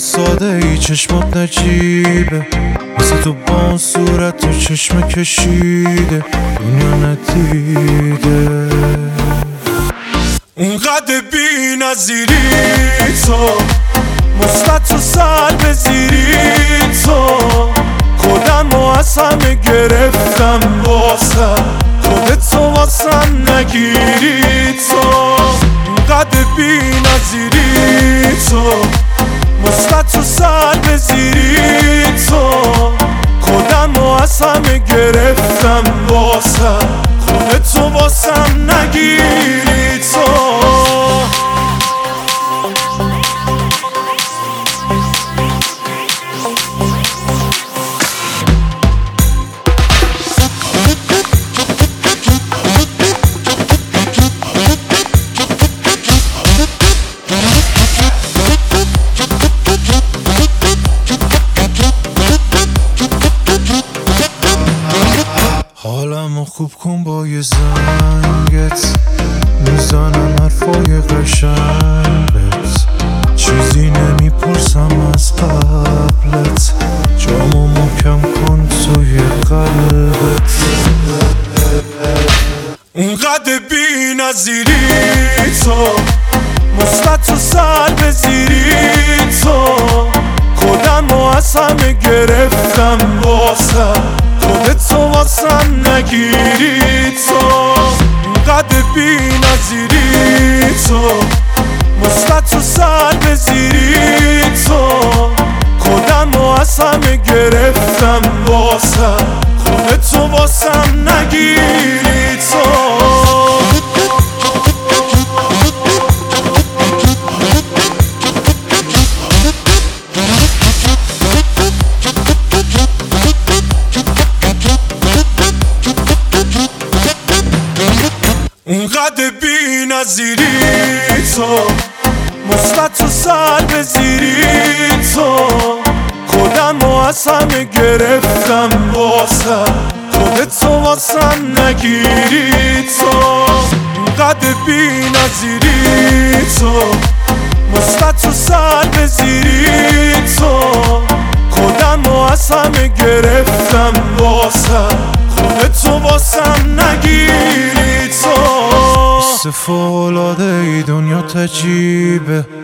ساده ای چشمات نجیبه، مثل تو با اون صورت تو چشم کشیده دنیا ندیده. اونقدر بی نظیری تو، مثبت و سلب زیری تو، خودمو از همه گرفتم واسم، خودتو واسم نگیری تو. اونقدر بی نظیری تو، مثبت و سلب زیری تو، خودمو از همه گرفتم واسم، خودتو واسم نگیری تو. حالمو خوب کن با یه زنگت، میزنم حرفای قشنگت، چیزی نمیپرسم از قبلت، جامو محکم کن توی قلبت. اونقدر بی نظیری تو، مثبت و سلب زیری تو، خودمو از همه گرفتم واسم، خودتو واسم نگیری تو. اونقدر بی نظیری تو، مثبت و سلب زیری تو، خودمو از همه گرفتم واسم، خودتو واسم نگیری تو. اونقدر بی نظیری تو، مثبت و سلب زیری تو، خودمو از همه گرفتم واسم، خودتو واسم نگیری تو. اونقدر بی نظیری تو، مثبت و سلب زیری تو، خودمو از همه گرفتم واسم، خودتو واسم نگیری تو. فوق‌العاده ای دنیا تجیبه،